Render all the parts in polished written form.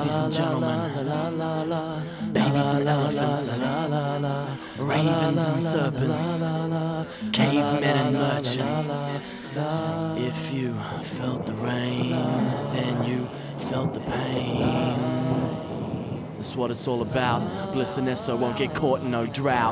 ladies and gentlemen, babies and elephants, ravens and serpents, cavemen and merchants. If you felt the rain, then you felt the pain. That's what it's all about. Bliss and Esso won't get caught in no drought.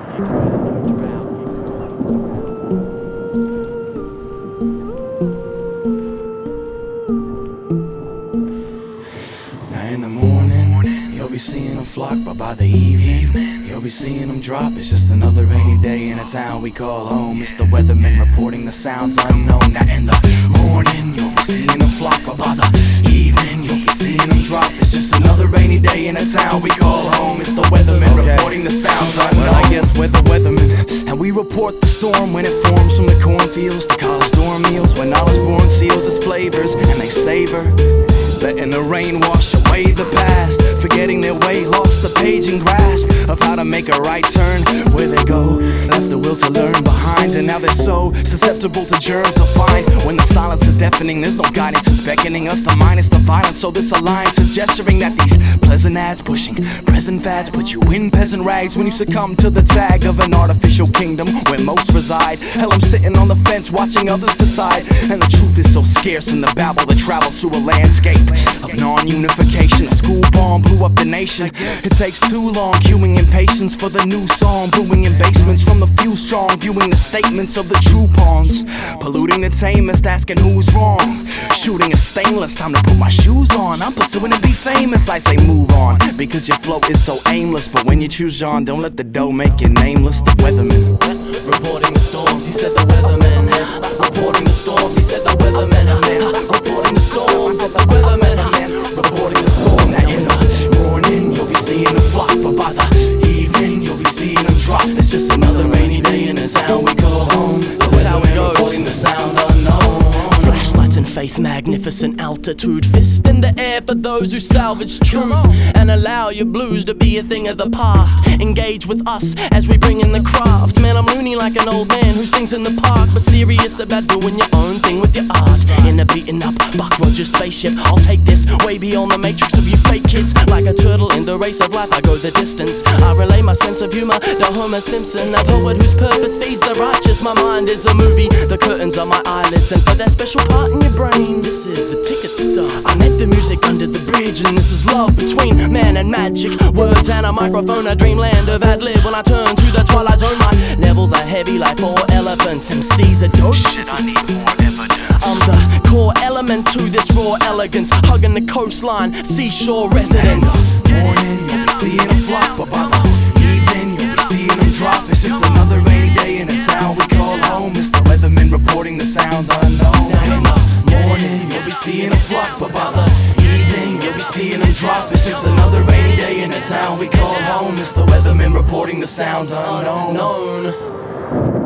In the morning, you'll be seeing them flock, but by the evening, you'll be seeing them drop. It's just another rainy day in a town we call home. It's the weatherman reporting the sounds unknown. Now in the morning, you'll be seeing them flock, but by the evening, you'll be seeing them drop. It's just another rainy day in a town we call home. It's the weatherman reporting the sounds unknown. Well, I guess we're the weathermen, and we report the storm when it forms from the cornfields to college dorm meals, when knowledge born seals its flavors and they savor. Letting the rain wash away the past, forgetting their way, lost the page and grasp of how to make a right turn. Where they go, left the will to learn behind, and now they're so susceptible to germs to find. When the silence is deafening, there's no guidance, it's beckoning us to minus the violence. So this alliance is gesturing that these pleasant ads pushing present fads put you in peasant rags when you succumb to the tag of an artificial kingdom where most reside. Hell, I'm sitting on the fence watching others decide, and the truth is so scarce in the babble that travels through a landscape of non-unification. A school bomb blew up the nation. It takes too long, queuing impatience for the new song, brewing in basements from the few strong, viewing the statements of the true pawns, polluting the tamest, asking who's wrong, shooting a stainless. Time to put my shoes on, I'm pursuing to be famous. I say move on, because your flow is so aimless. But when you choose John, don't let the dough make you nameless. The weatherman reporting the storms, he said the weatherman. Reporting the storms, he said the weatherman. Reporting the storms, he said the weatherman. Reporting the storm. Now in the morning, you'll be seeing them flock, but by the evening, you'll be seeing them drop. It's just another rainy day in a town we call home. That's how it goes. Reporting the sounds unknown. Flashlights and faith, magnificent altitude. Fist in the air for those who salvage truth and allow your blues to be a thing of the past. Engage with us as we bring in the craft. Man, I'm loony like an old man who sings in the park, but serious about doing your own thing with your art. In a beaten up Buck Rogers spaceship, I'll take this way beyond the matrix of you fake kids. Like a turtle in the race of life, I go the distance. I relay my sense of humor to Homer Simpson, a poet whose purpose feeds the righteous. My mind is a movie, the curtains are my eyelids, and for that special part in your brain, this is the ticket stub. I met the music under the bridge, and this is love between man and magic. Words and a microphone, a dreamland of ad-lib. When I turn to the twilight zone, my levels are heavy like 4 elephants. MC's a dope. Shit, I need more evidence. I'm the core element to this raw elegance, hugging the coastline, seashore residents. Morning, you'll be seeing them flock, but by the evening, you'll be seeing them drop. It's just another rainy day in a town we call home. It's the weatherman reporting the sounds unknown. In the morning, you'll be seeing them flock, but by the evening, you'll be seeing them drop. It's just another rainy day in a town we call home. It's the weatherman reporting the sounds unknown.